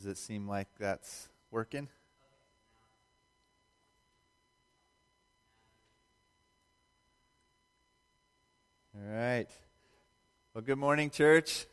Does it seem like that's working? All right. Well, good morning, church.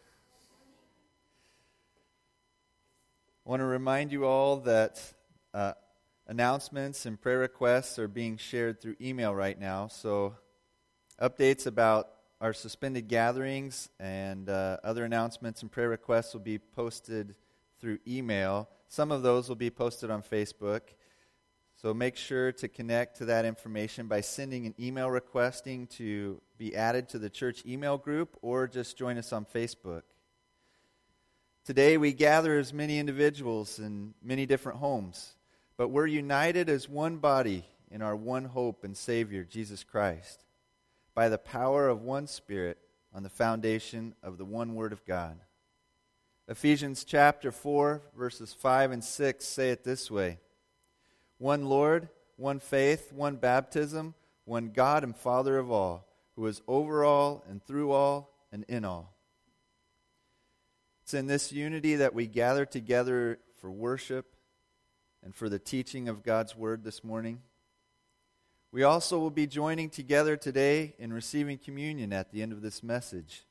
I want to remind you all that announcements and prayer requests are being shared through email right now. So updates about our suspended gatherings and other announcements and prayer requests will be posted through email. Some of those will be posted on Facebook. So make sure to connect to that information by sending an email requesting to be added to the church email group, or just join us on Facebook. Today we gather as many individuals in many different homes, but we're united as one body in our one hope and Savior, Jesus Christ, by the power of one Spirit on the foundation of the one Word of God. Ephesians chapter 4, verses 5 and 6 say it this way: one Lord, one faith, one baptism, one God and Father of all, who is over all and through all and in all. It's in this unity that we gather together for worship and for the teaching of God's Word this morning. We also will be joining together today in receiving communion at the end of this message.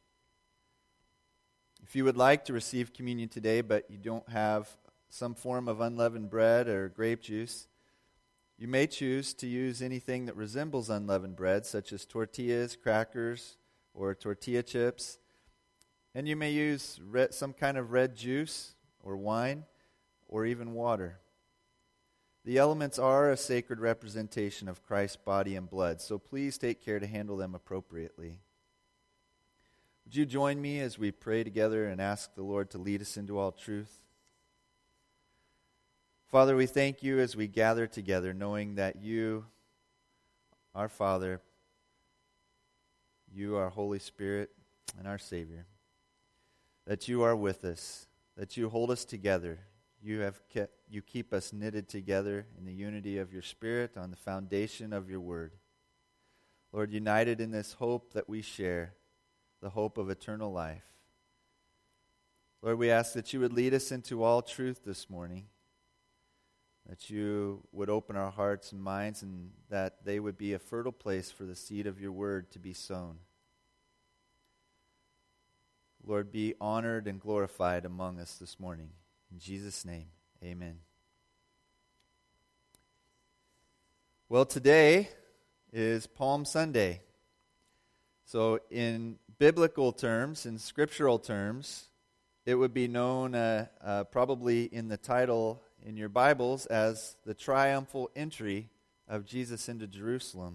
If you would like to receive communion today, but you don't have some form of unleavened bread or grape juice, you may choose to use anything that resembles unleavened bread, such as tortillas, crackers, or tortilla chips. And you may use some kind of red juice or wine or even water. The elements are a sacred representation of Christ's body and blood, so please take care to handle them appropriately. Would you join me as we pray together and ask the Lord to lead us into all truth? Father, we thank you as we gather together, knowing that you, our Father, you, our Holy Spirit, and our Savior, that you are with us, that you hold us together. You keep us knitted together in the unity of your Spirit on the foundation of your Word. Lord, united in this hope that we share, the hope of eternal life. Lord, we ask that you would lead us into all truth this morning, that you would open our hearts and minds, and that they would be a fertile place for the seed of your word to be sown. Lord, be honored and glorified among us this morning. In Jesus' name, amen. Well, today is Palm Sunday. So in biblical terms, in scriptural terms, it would be known probably in the title in your Bibles as the triumphal entry of Jesus into Jerusalem.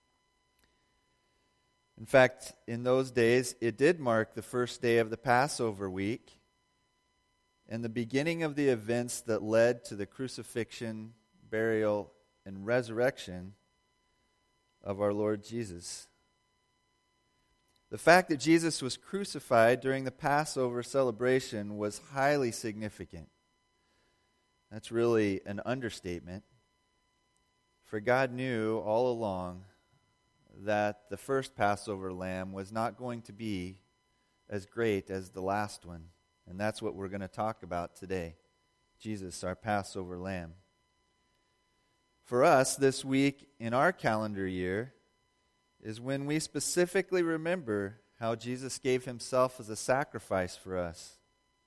In fact, in those days, it did mark the first day of the Passover week and the beginning of the events that led to the crucifixion, burial, and resurrection of our Lord Jesus. The fact that Jesus was crucified during the Passover celebration was highly significant. That's really an understatement. For God knew all along that the first Passover lamb was not going to be as great as the last one. And that's what we're going to talk about today. Jesus, our Passover lamb. For us, this week in our calendar year is when we specifically remember how Jesus gave himself as a sacrifice for us.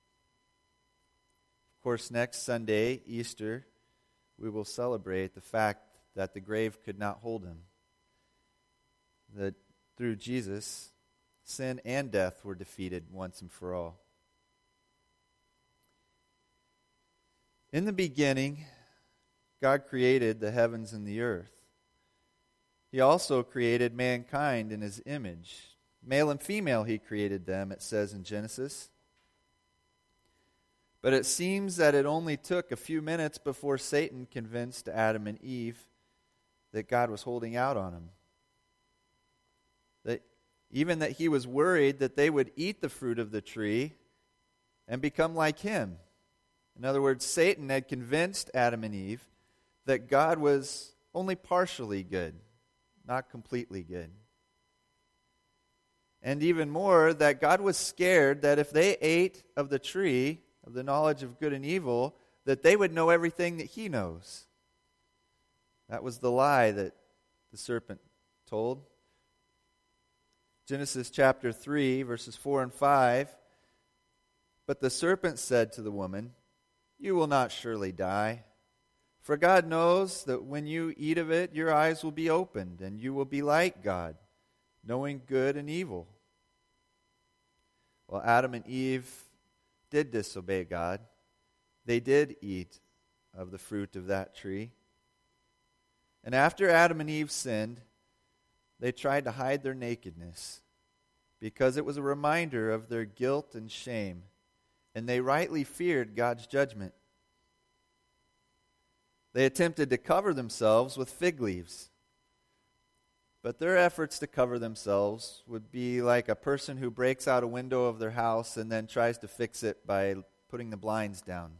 Of course, next Sunday, Easter, we will celebrate the fact that the grave could not hold him. That through Jesus, sin and death were defeated once and for all. In the beginning, God created the heavens and the earth. He also created mankind in his image. Male and female he created them, it says in Genesis. But it seems that it only took a few minutes before Satan convinced Adam and Eve that God was holding out on them. That he was worried that they would eat the fruit of the tree and become like him. In other words, Satan had convinced Adam and Eve that God was only partially good, not completely good. And even more, that God was scared that if they ate of the tree of the knowledge of good and evil, that they would know everything that he knows. That was the lie that the serpent told. Genesis chapter 3, verses 4 and 5. But the serpent said to the woman, "You will not surely die. For God knows that when you eat of it, your eyes will be opened, and you will be like God, knowing good and evil." Well, Adam and Eve did disobey God. They did eat of the fruit of that tree. And after Adam and Eve sinned, they tried to hide their nakedness because it was a reminder of their guilt and shame, and they rightly feared God's judgment. They attempted to cover themselves with fig leaves, but their efforts to cover themselves would be like a person who breaks out a window of their house and then tries to fix it by putting the blinds down.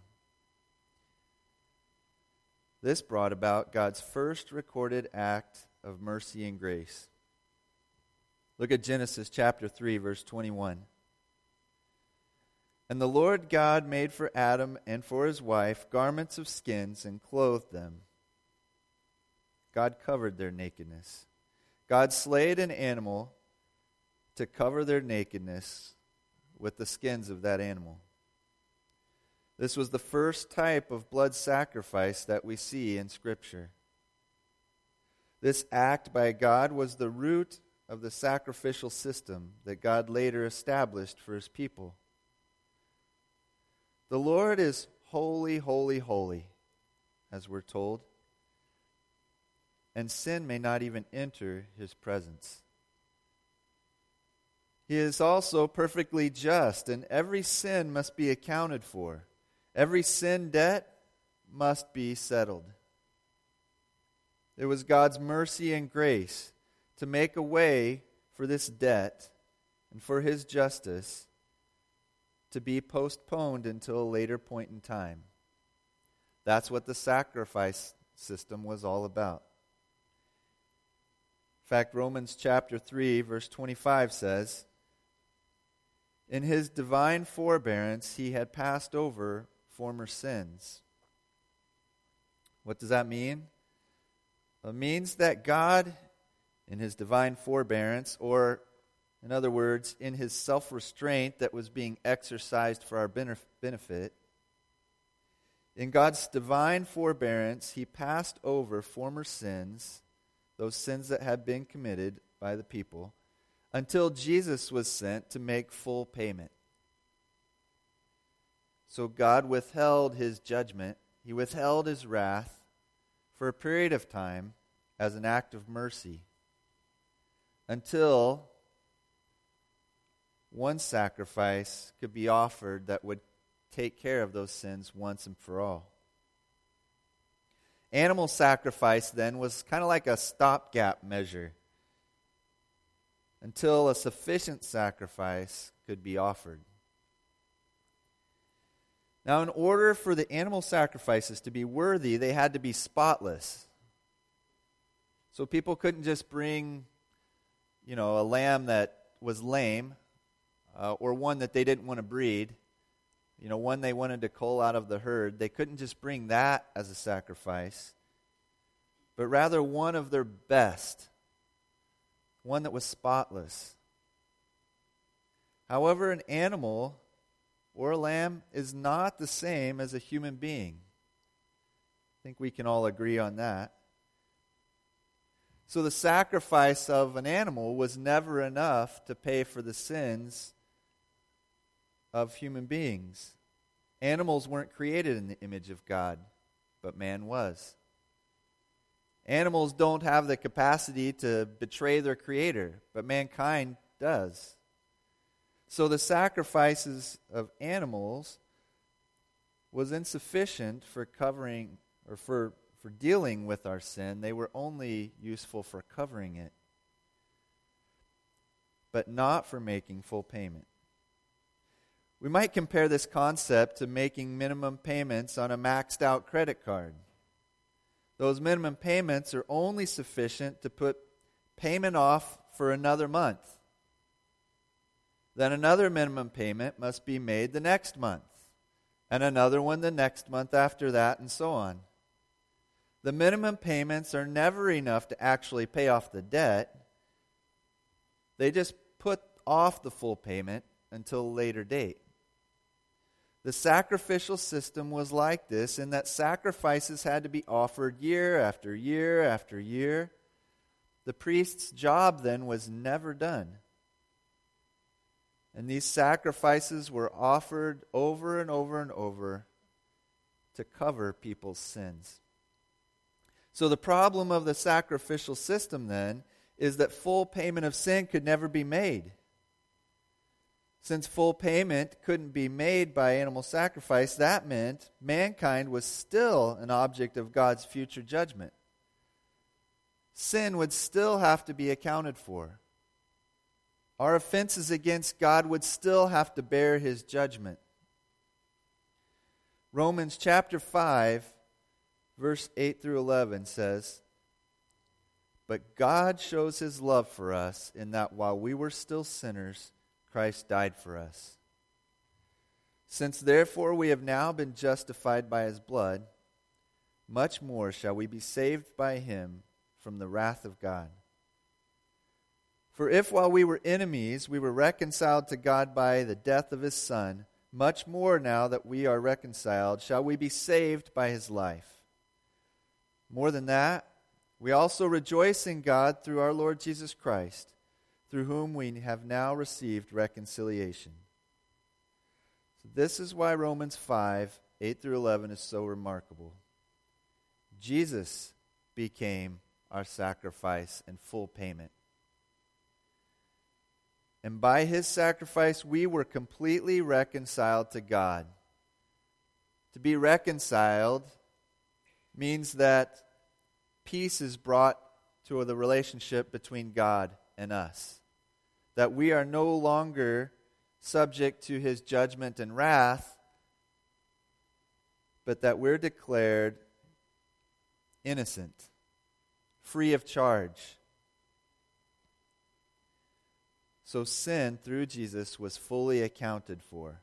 This brought about God's first recorded act of mercy and grace. Look at Genesis chapter 3, verse 21. "And the Lord God made for Adam and for his wife garments of skins and clothed them." God covered their nakedness. God slayed an animal to cover their nakedness with the skins of that animal. This was the first type of blood sacrifice that we see in Scripture. This act by God was the root of the sacrificial system that God later established for his people. The Lord is holy, holy, holy, as we're told, and sin may not even enter his presence. He is also perfectly just, and every sin must be accounted for. Every sin debt must be settled. It was God's mercy and grace to make a way for this debt and for his justice to be postponed until a later point in time. That's what the sacrifice system was all about. In fact, Romans chapter 3, verse 25 says, "In his divine forbearance he had passed over former sins." What does that mean? It means that God, in his divine forbearance, or in other words, in his self-restraint that was being exercised for our benefit, in God's divine forbearance, he passed over former sins, those sins that had been committed by the people, until Jesus was sent to make full payment. So God withheld his judgment, he withheld his wrath for a period of time as an act of mercy, until one sacrifice could be offered that would take care of those sins once and for all. Animal sacrifice then was kind of like a stopgap measure until a sufficient sacrifice could be offered. Now, in order for the animal sacrifices to be worthy, they had to be spotless. So people couldn't just bring, a lamb that was lame, or one that they didn't want to breed, one they wanted to cull out of the herd. They couldn't just bring that as a sacrifice, but rather one of their best, one that was spotless. However, an animal or a lamb is not the same as a human being. I think we can all agree on that. So the sacrifice of an animal was never enough to pay for the sins of human beings. Animals weren't created in the image of God, but man was. Animals don't have the capacity to betray their Creator, but mankind does. So the sacrifices of animals was insufficient for covering or for dealing with our sin. They were only useful for covering it, but not for making full payment. We might compare this concept to making minimum payments on a maxed out credit card. Those minimum payments are only sufficient to put payment off for another month. Then another minimum payment must be made the next month. and another one the next month after that, and so on. The minimum payments are never enough to actually pay off the debt. They just put off the full payment until a later date. The sacrificial system was like this in that sacrifices had to be offered year after year after year. The priest's job then was never done. And these sacrifices were offered over and over and over to cover people's sins. So the problem of the sacrificial system then is that full payment of sin could never be made. Since full payment couldn't be made by animal sacrifice, that meant mankind was still an object of God's future judgment. Sin would still have to be accounted for. Our offenses against God would still have to bear His judgment. Romans chapter 5, verse 8 through 11 says, "But God shows His love for us in that while we were still sinners, Christ died for us. Since therefore we have now been justified by His blood, much more shall we be saved by Him from the wrath of God. For if while we were enemies we were reconciled to God by the death of His Son, much more now that we are reconciled shall we be saved by His life. More than that, we also rejoice in God through our Lord Jesus Christ, through whom we have now received reconciliation." So this is why Romans 5, 8 through 11 is so remarkable. Jesus became our sacrifice and full payment. And by His sacrifice, we were completely reconciled to God. To be reconciled means that peace is brought to the relationship between God and us. That we are no longer subject to His judgment and wrath, but that we're declared innocent, free of charge. So sin, through Jesus, was fully accounted for.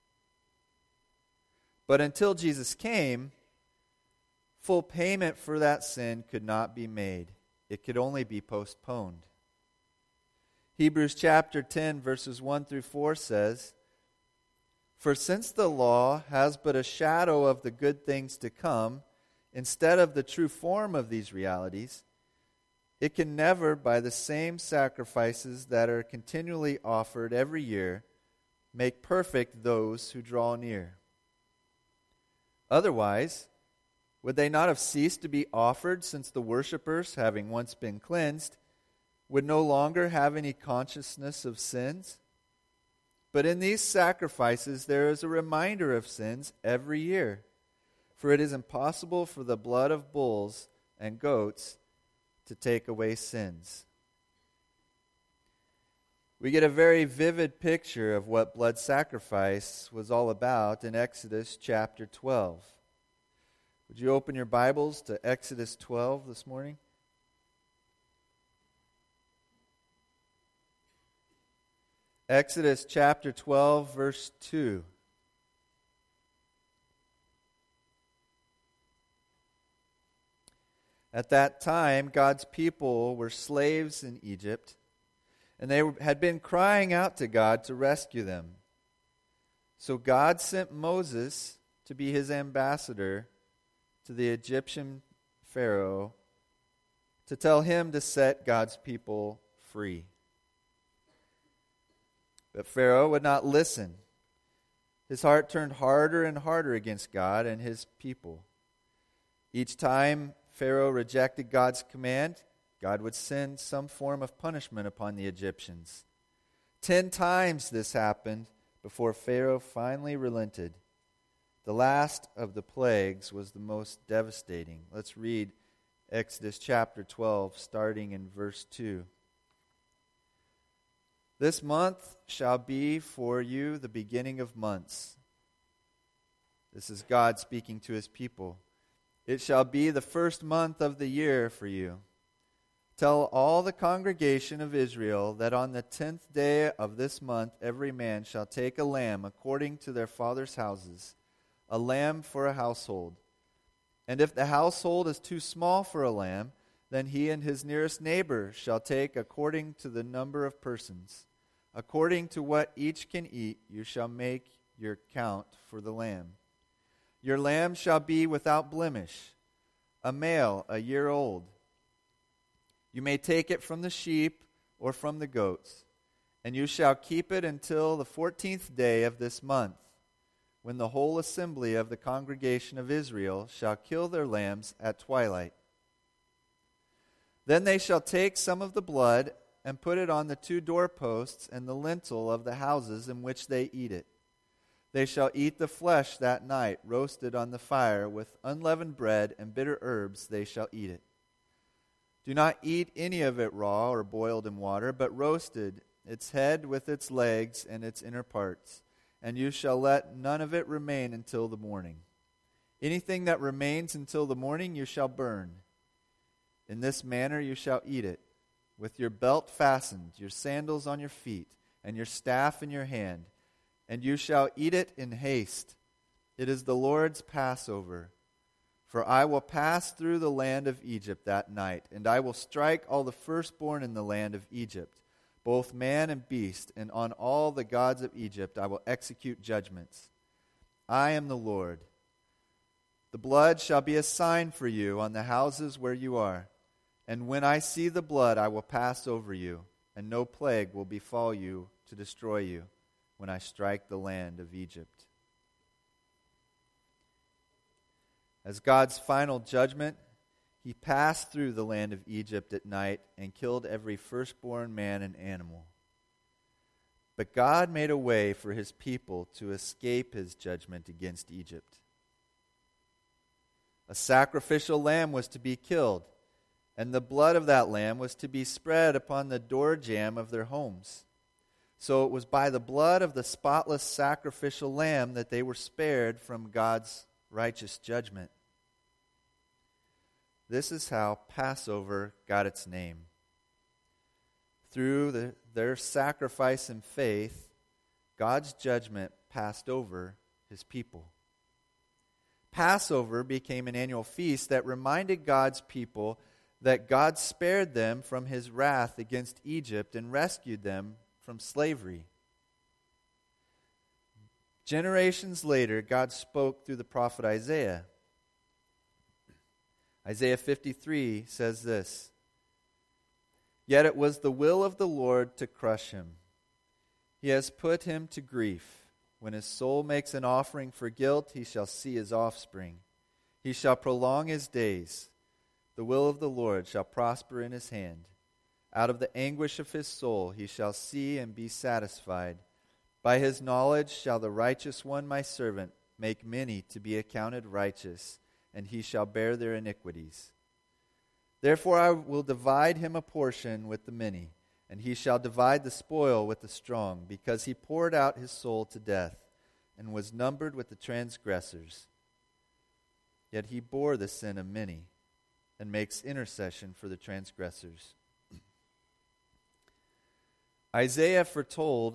But until Jesus came, full payment for that sin could not be made. It could only be postponed. Hebrews chapter 10, verses 1 through 4 says, "For since the law has but a shadow of the good things to come, instead of the true form of these realities, it can never, by the same sacrifices that are continually offered every year, make perfect those who draw near. Otherwise, would they not have ceased to be offered, since the worshippers, having once been cleansed, would no longer have any consciousness of sins? But in these sacrifices there is a reminder of sins every year. For it is impossible for the blood of bulls and goats to take away sins." We get a very vivid picture of what blood sacrifice was all about in Exodus chapter 12. Would you open your Bibles to Exodus 12 this morning? Exodus chapter 12, verse 2. At that time, God's people were slaves in Egypt, and they had been crying out to God to rescue them. So God sent Moses to be His ambassador to the Egyptian Pharaoh to tell him to set God's people free. But Pharaoh would not listen. His heart turned harder and harder against God and His people. Each time Pharaoh rejected God's command, God would send some form of punishment upon the Egyptians. 10 times this happened before Pharaoh finally relented. The last of the plagues was the most devastating. Let's read Exodus chapter 12, starting in verse 2. "This month shall be for you the beginning of months." This is God speaking to His people. "It shall be the first month of the year for you. Tell all the congregation of Israel that on the 10th day of this month every man shall take a lamb according to their fathers' houses, a lamb for a household. And if the household is too small for a lamb, then he and his nearest neighbor shall take according to the number of persons. According to what each can eat, you shall make your count for the lamb. Your lamb shall be without blemish, a male, a year old. You may take it from the sheep or from the goats, and you shall keep it until the 14th day of this month, when the whole assembly of the congregation of Israel shall kill their lambs at twilight. Then they shall take some of the blood and put it on the 2 doorposts and the lintel of the houses in which they eat it. They shall eat the flesh that night, roasted on the fire, with unleavened bread and bitter herbs they shall eat it. Do not eat any of it raw or boiled in water, but roasted, its head with its legs and its inner parts. And you shall let none of it remain until the morning. Anything that remains until the morning you shall burn. In this manner you shall eat it, with your belt fastened, your sandals on your feet, and your staff in your hand. And you shall eat it in haste. It is the Lord's Passover. For I will pass through the land of Egypt that night, and I will strike all the firstborn in the land of Egypt, both man and beast, and on all the gods of Egypt I will execute judgments. I am the Lord. The blood shall be a sign for you on the houses where you are. And when I see the blood, I will pass over you, and no plague will befall you to destroy you when I strike the land of Egypt. As God's final judgment, he passed through the land of Egypt at night and killed every firstborn man and animal. But God made a way for his people to escape his judgment against Egypt. A sacrificial lamb was to be killed, and the blood of that lamb was to be spread upon the door jamb of their homes. So it was by the blood of the spotless sacrificial lamb that they were spared from God's righteous judgment. This is how Passover got its name. Through their sacrifice and faith, God's judgment passed over his people. Passover became an annual feast that reminded God's people that God spared them from his wrath against Egypt and rescued them from slavery. Generations later, God spoke through the prophet Isaiah. Isaiah 53 says this, "Yet it was the will of the Lord to crush him. He has put him to grief. When his soul makes an offering for guilt, he shall see his offspring. He shall prolong his days. The will of the Lord shall prosper in his hand. Out of the anguish of his soul he shall see and be satisfied. By his knowledge shall the righteous one, my servant, make many to be accounted righteous, and he shall bear their iniquities. Therefore I will divide him a portion with the many, and he shall divide the spoil with the strong, because he poured out his soul to death, and was numbered with the transgressors. Yet he bore the sin of many, and makes intercession for the transgressors." Isaiah foretold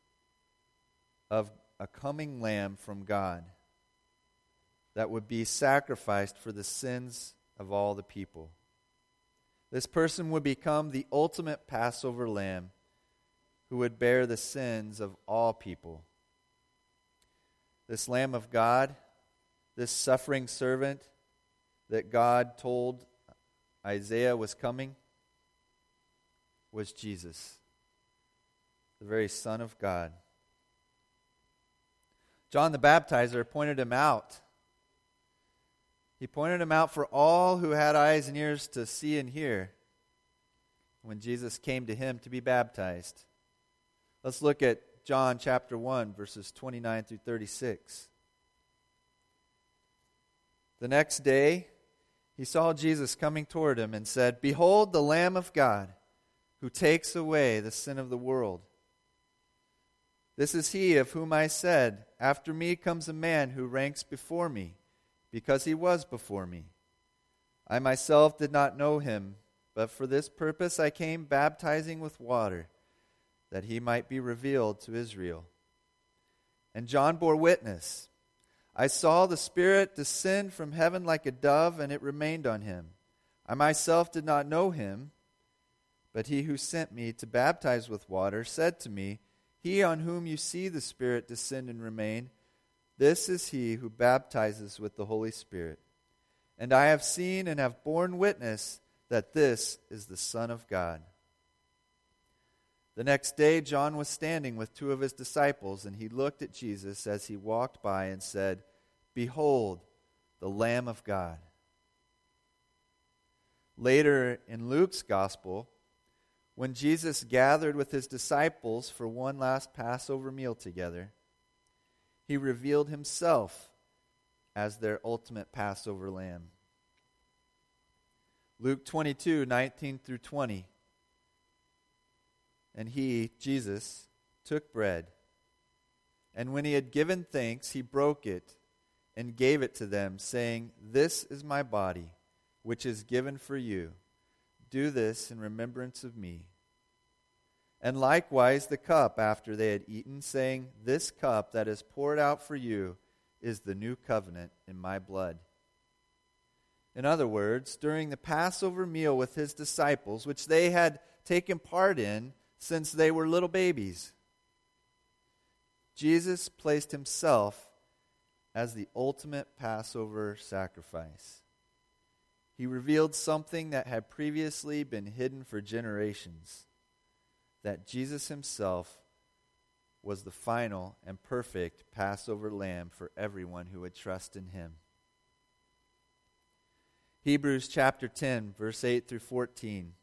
of a coming lamb from God that would be sacrificed for the sins of all the people. This person would become the ultimate Passover lamb who would bear the sins of all people. This Lamb of God, this suffering servant that God told Isaiah was coming, was Jesus, the very Son of God. John the Baptizer pointed him out. He pointed him out for all who had eyes and ears to see and hear when Jesus came to him to be baptized. Let's look at John chapter 1, verses 29 through 36. The next day, he saw Jesus coming toward him and said, "Behold the Lamb of God, who takes away the sin of the world. This is he of whom I said, 'After me comes a man who ranks before me, because he was before me.' I myself did not know him, but for this purpose I came baptizing with water, that he might be revealed to Israel." And John bore witness, I saw the Spirit descend from heaven like a dove, and it remained on him. I myself did not know him, but he who sent me to baptize with water said to me, He on whom you see the Spirit descend and remain, this is he who baptizes with the Holy Spirit. And I have seen and have borne witness that this is the Son of God. The next day John was standing with two of his disciples, and he looked at Jesus as he walked by and said, Behold, the Lamb of God. Later in Luke's gospel, when Jesus gathered with his disciples for one last Passover meal together, he revealed himself as their ultimate Passover lamb. Luke 22:19 through 20. And he, Jesus, took bread, and when he had given thanks, he broke it and gave it to them, saying, This is my body, which is given for you. Do this in remembrance of me. And likewise the cup after they had eaten, saying, This cup that is poured out for you is the new covenant in my blood. In other words, during the Passover meal with his disciples, which they had taken part in since they were little babies, Jesus placed himself as the ultimate Passover sacrifice. He revealed something that had previously been hidden for generations, that Jesus himself was the final and perfect Passover lamb for everyone who would trust in him. Hebrews chapter 10, verse 8 through 14.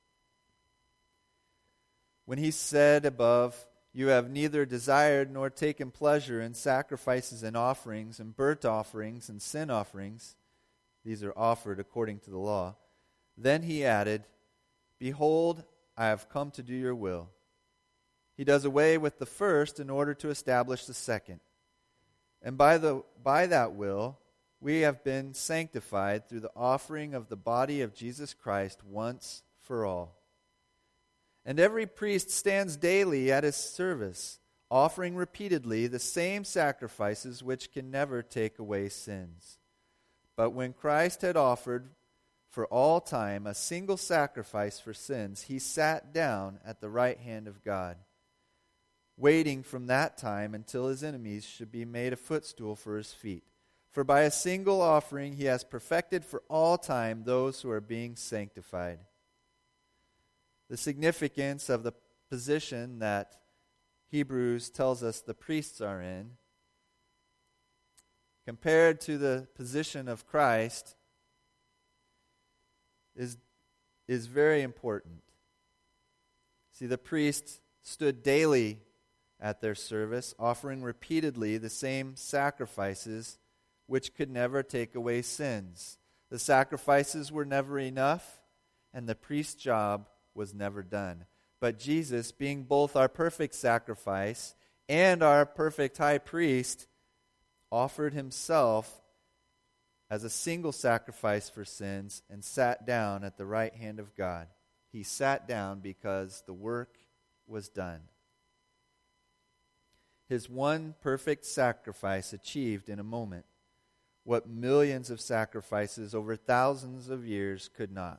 When he said above, You have neither desired nor taken pleasure in sacrifices and offerings and burnt offerings and sin offerings, these are offered according to the law. Then he added, Behold, I have come to do your will. He does away with the first in order to establish the second. And by that will, we have been sanctified through the offering of the body of Jesus Christ once for all. And every priest stands daily at his service, offering repeatedly the same sacrifices which can never take away sins. But when Christ had offered for all time a single sacrifice for sins, he sat down at the right hand of God, waiting from that time until his enemies should be made a footstool for his feet. For by a single offering he has perfected for all time those who are being sanctified. The significance of the position that Hebrews tells us the priests are in, compared to the position of Christ, is very important. See, the priests stood daily at their service, offering repeatedly the same sacrifices which could never take away sins. The sacrifices were never enough, and the priest's job was never done. But Jesus, being both our perfect sacrifice and our perfect high priest, offered himself as a single sacrifice for sins and sat down at the right hand of God. He sat down because the work was done. His one perfect sacrifice achieved in a moment what millions of sacrifices over thousands of years could not.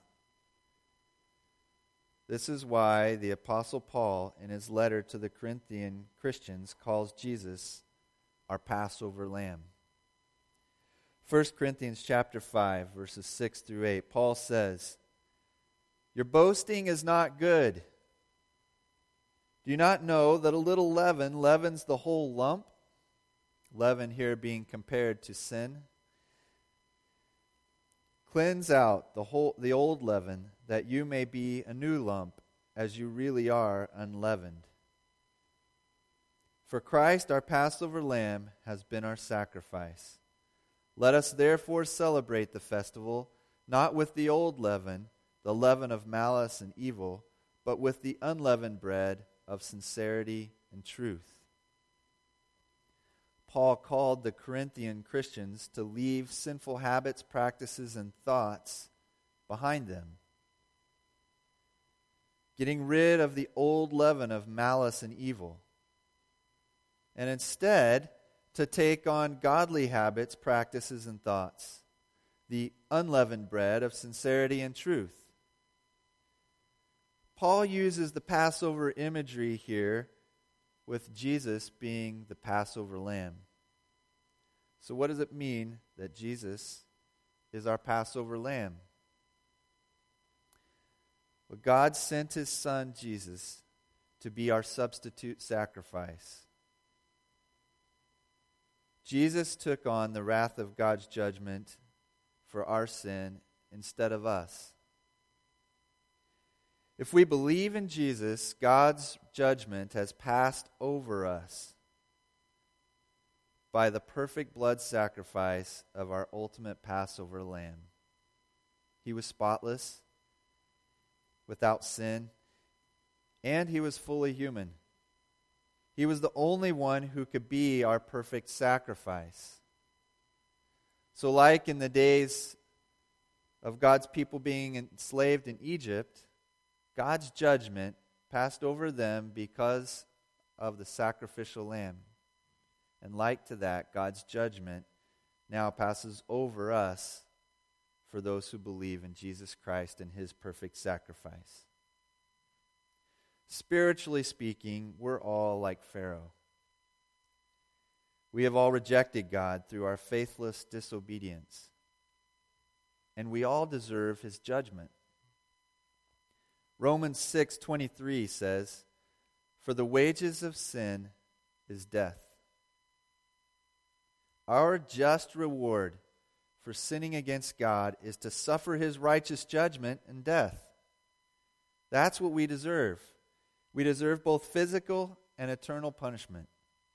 This is why the Apostle Paul, in his letter to the Corinthian Christians, calls Jesus our Passover lamb. 1 Corinthians chapter 5, verses 6 through 8, Paul says, Your boasting is not good. Do you not know that a little leaven leavens the whole lump? Leaven here being compared to sin. Cleanse out the old leaven, that you may be a new lump, as you really are unleavened. For Christ, our Passover lamb, has been our sacrifice. Let us therefore celebrate the festival, not with the old leaven, the leaven of malice and evil, but with the unleavened bread of sincerity and truth. Paul called the Corinthian Christians to leave sinful habits, practices, and thoughts behind them, getting rid of the old leaven of malice and evil, and instead to take on godly habits, practices, and thoughts, the unleavened bread of sincerity and truth. Paul uses the Passover imagery here with Jesus being the Passover lamb. So what does it mean that Jesus is our Passover lamb? Well, God sent his Son, Jesus, to be our substitute sacrifice. Jesus took on the wrath of God's judgment for our sin instead of us. If we believe in Jesus, God's judgment has passed over us by the perfect blood sacrifice of our ultimate Passover lamb. He was spotless, without sin, and he was fully human. He was the only one who could be our perfect sacrifice. So like in the days of God's people being enslaved in Egypt, God's judgment passed over them because of the sacrificial lamb. And like to that, God's judgment now passes over us for those who believe in Jesus Christ and his perfect sacrifice. Spiritually speaking, we're all like Pharaoh. We have all rejected God through our faithless disobedience. And we all deserve his judgment. Romans 6:23 says, "For the wages of sin is death." Our just reward for sinning against God is to suffer his righteous judgment and death. That's what we deserve. We deserve both physical and eternal punishment.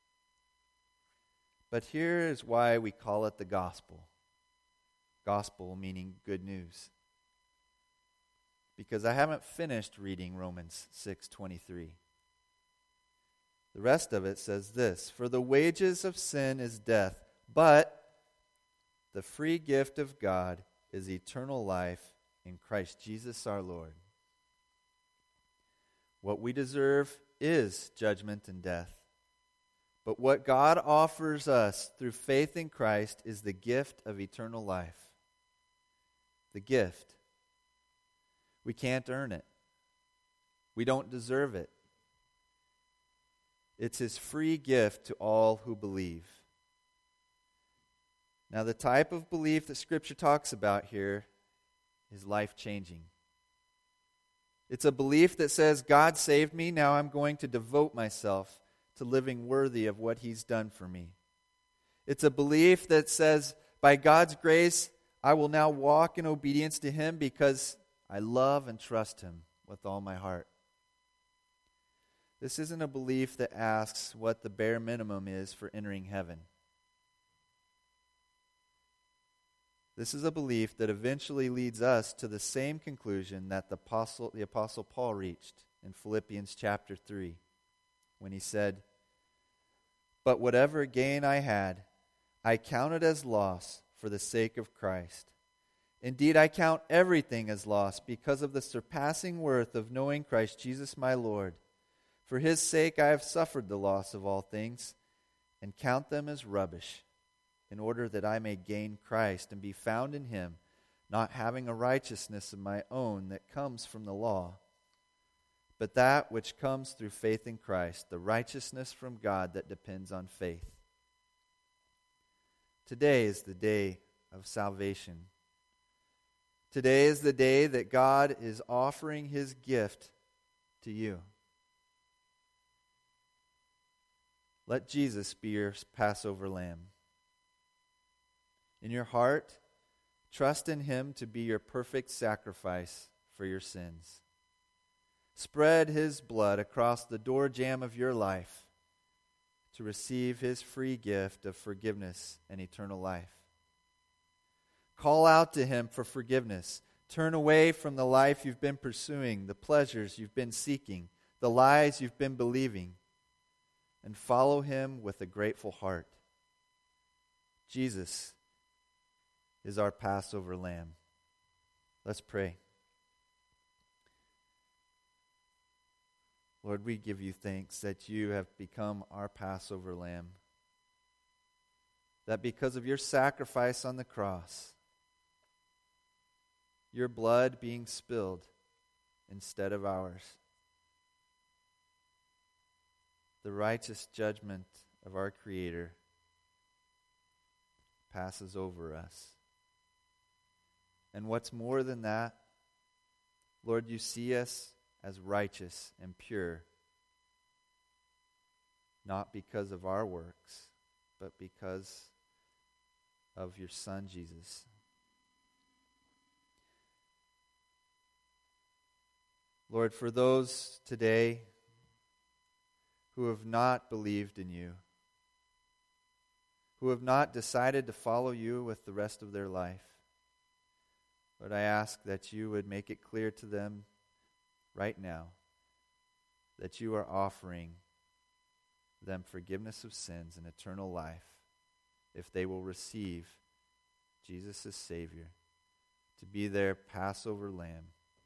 But here is why we call it the gospel. Gospel meaning good news. Because I haven't finished reading Romans 6:23. The rest of it says this, "For the wages of sin is death, but the free gift of God is eternal life in Christ Jesus our Lord." What we deserve is judgment and death. But what God offers us through faith in Christ is the gift of eternal life. The gift. We can't earn it. We don't deserve it. It's his free gift to all who believe. Now, the type of belief that Scripture talks about here is life-changing. It's a belief that says, God saved me, now I'm going to devote myself to living worthy of what he's done for me. It's a belief that says, by God's grace, I will now walk in obedience to him because I love and trust him with all my heart. This isn't a belief that asks what the bare minimum is for entering heaven. This is a belief that eventually leads us to the same conclusion that the Apostle Paul reached in Philippians chapter 3, when he said, "But whatever gain I had, I counted as loss for the sake of Christ. Indeed, I count everything as loss because of the surpassing worth of knowing Christ Jesus my Lord. For his sake I have suffered the loss of all things, and count them as rubbish, in order that I may gain Christ and be found in him, not having a righteousness of my own that comes from the law, but that which comes through faith in Christ, the righteousness from God that depends on faith." Today is the day of salvation. Today is the day that God is offering his gift to you. Let Jesus be your Passover lamb. In your heart, trust in him to be your perfect sacrifice for your sins. Spread his blood across the door jamb of your life to receive his free gift of forgiveness and eternal life. Call out to him for forgiveness. Turn away from the life you've been pursuing, the pleasures you've been seeking, the lies you've been believing, and follow him with a grateful heart. Jesus is our Passover lamb. Let's pray. Lord, we give you thanks that you have become our Passover lamb. that because of your sacrifice on the cross, your blood being spilled instead of ours, the righteous judgment of our Creator passes over us. And what's more than that, Lord, you see us as righteous and pure, not because of our works, but because of your Son, Jesus. Lord, for those today who have not believed in you, who have not decided to follow you with the rest of their life, Lord, I ask that you would make it clear to them right now that you are offering them forgiveness of sins and eternal life if they will receive Jesus as Savior, to be their Passover lamb.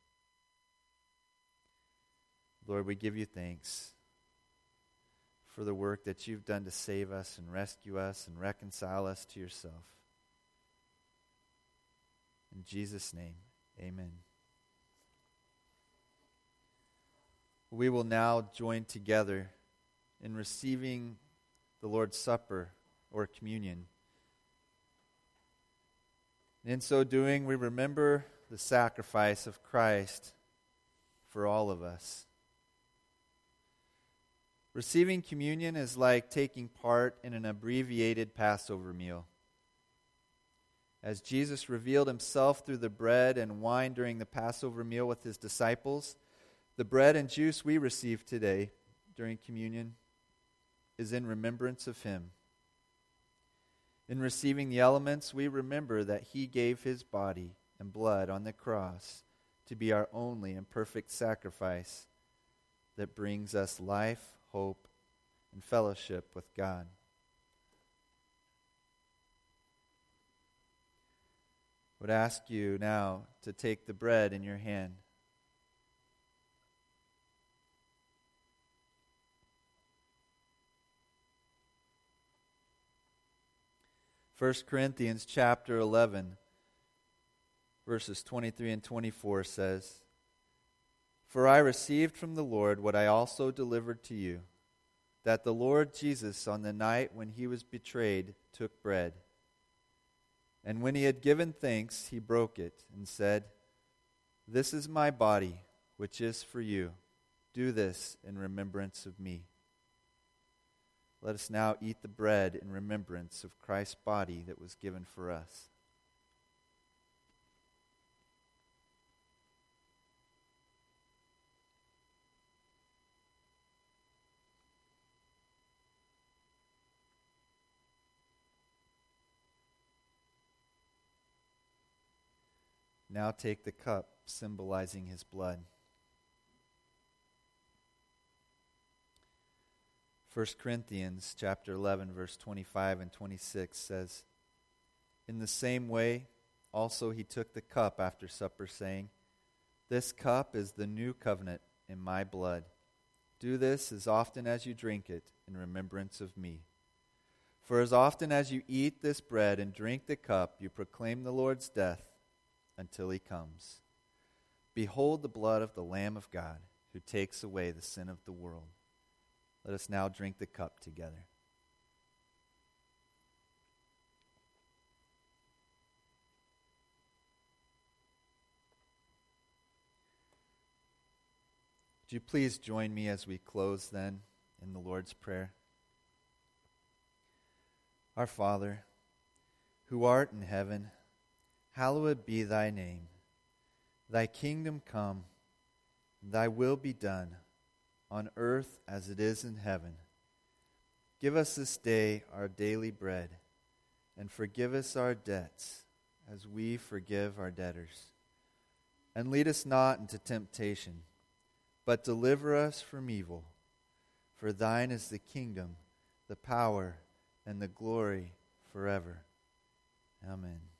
Lord, we give you thanks for the work that you've done to save us and rescue us and reconcile us to yourself. In Jesus' name, amen. We will now join together in receiving the Lord's Supper or communion. In so doing, we remember the sacrifice of Christ for all of us. Receiving communion is like taking part in an abbreviated Passover meal. As Jesus revealed himself through the bread and wine during the Passover meal with his disciples, the bread and juice we receive today during communion is in remembrance of him. In receiving the elements, we remember that he gave his body and blood on the cross to be our only and perfect sacrifice that brings us life, hope, and fellowship with God. I would ask you now to take the bread in your hand. First Corinthians chapter 11, verses 23 and 24 says, "For I received from the Lord what I also delivered to you, that the Lord Jesus, on the night when he was betrayed, took bread. And when he had given thanks, he broke it and said, 'This is my body, which is for you. Do this in remembrance of me.' Let us now eat the bread in remembrance of Christ's body that was given for us." Now take the cup symbolizing his blood. 1 Corinthians chapter 11, verse 25 and 26 says, "In the same way, also he took the cup after supper, saying, 'This cup is the new covenant in my blood. Do this as often as you drink it in remembrance of me. For as often as you eat this bread and drink the cup, you proclaim the Lord's death until he comes. Behold the blood of the Lamb of God, who takes away the sin of the world.' Let us now drink the cup together. Would you please join me as we close then in the Lord's Prayer? Our Father, who art in heaven, hallowed be thy name. Thy kingdom come, thy will be done, on earth as it is in heaven. Give us this day our daily bread, and forgive us our debts as we forgive our debtors. And lead us not into temptation, but deliver us from evil. For thine is the kingdom, the power, and the glory forever. Amen."